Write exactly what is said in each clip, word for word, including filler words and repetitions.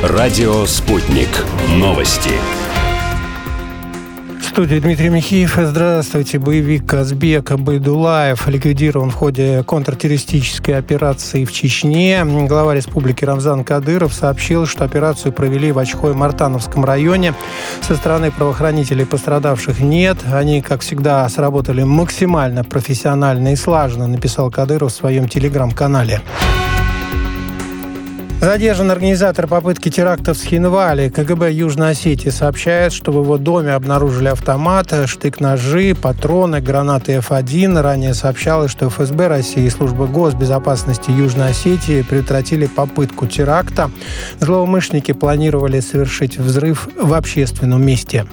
Радио «Спутник». Новости. В студии Дмитрий Михеев. Здравствуйте. Боевик Казбек Абайдулаев ликвидирован в ходе контртеррористической операции в Чечне. Глава республики Рамзан Кадыров сообщил, что операцию провели в Очхой-Мартановском районе. Со стороны правоохранителей пострадавших нет. Они, как всегда, сработали максимально профессионально и слаженно, написал Кадыров в своем телеграм-канале. Задержан организатор попытки теракта в Схинвале. КГБ Южной Осетии сообщает, что в его доме обнаружили автомат, штык-ножи, патроны, гранаты эф один. Ранее сообщалось, что эф эс бэ России и служба госбезопасности Южной Осетии предотвратили попытку теракта. Злоумышленники планировали совершить взрыв в общественном месте.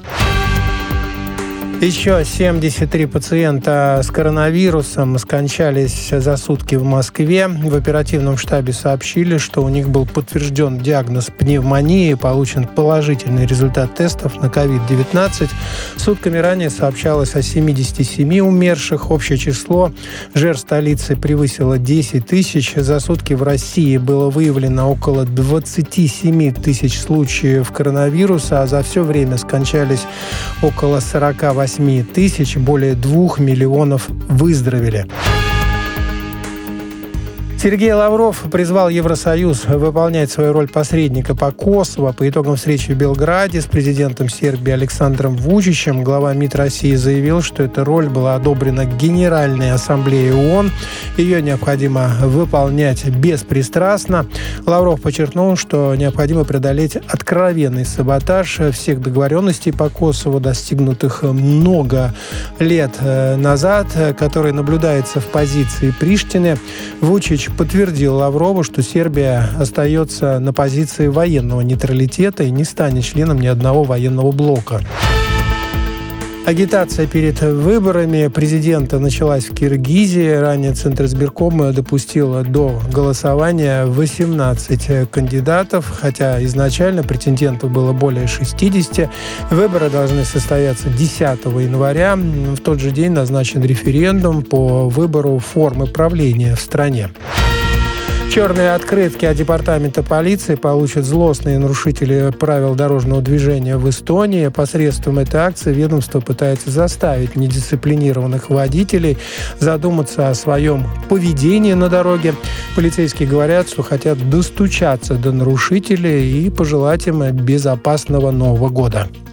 Еще семьдесят три пациента с коронавирусом скончались за сутки в Москве. В оперативном штабе сообщили, что у них был подтвержден диагноз пневмонии, получен положительный результат тестов на ковид девятнадцать. Сутками ранее сообщалось о семидесяти семи умерших. Общее число жертв столицы превысило десять тысяч. За сутки в России было выявлено около двадцать семь тысяч случаев коронавируса, а за все время скончались около сорок восемь тысяч, более двух миллионов выздоровели. Сергей Лавров призвал Евросоюз выполнять свою роль посредника по Косово. По итогам встречи в Белграде с президентом Сербии Александром Вучичем глава МИД России заявил, что эта роль была одобрена Генеральной Ассамблеей ООН. Ее необходимо выполнять беспристрастно. Лавров подчеркнул, что необходимо преодолеть откровенный саботаж всех договоренностей по Косово, достигнутых много лет назад, который наблюдается в позиции Приштины. Вучич подтвердил Лаврову, что Сербия остается на позиции военного нейтралитета и не станет членом ни одного военного блока. Агитация перед выборами президента началась в Киргизии. Ранее Центр избиркома допустил до голосования восемнадцать кандидатов, хотя изначально претендентов было более шестидесяти. Выборы должны состояться десятого января. В тот же день назначен референдум по выбору формы правления в стране. Черные открытки от департамента полиции получат злостные нарушители правил дорожного движения в Эстонии. Посредством этой акции ведомство пытается заставить недисциплинированных водителей задуматься о своем поведении на дороге. Полицейские говорят, что хотят достучаться до нарушителей и пожелать им безопасного Нового года.